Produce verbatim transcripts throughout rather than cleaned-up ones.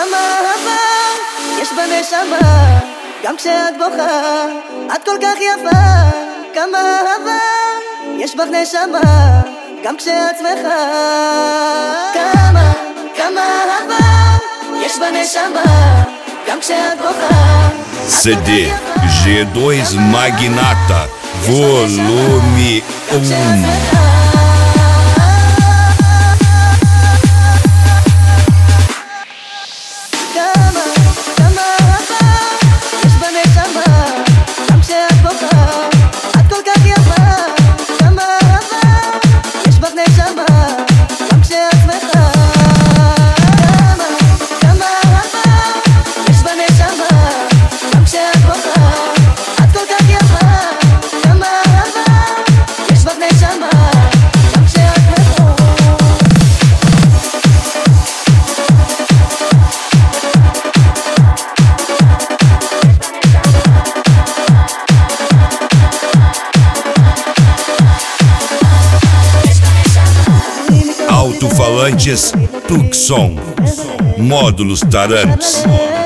כמה אהבה יש בנשמה, גם כשאת בוכה את כל כך יפה. כמה אהבה יש בך נשמה, גם כשאת שמחה. כמה, כמה אהבה יש בנשמה, גם כשאת בוכה. C D G dois Magnata Volume um. Alto-falantes Tucson, módulos Tarantes.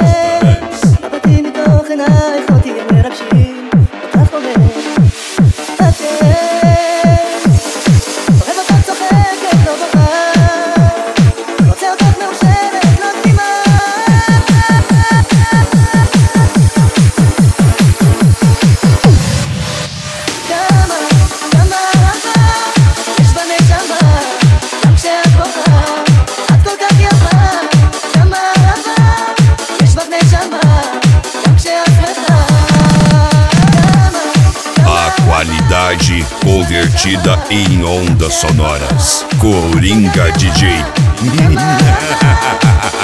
Qualidade convertida em ondas sonoras. Coringa D J.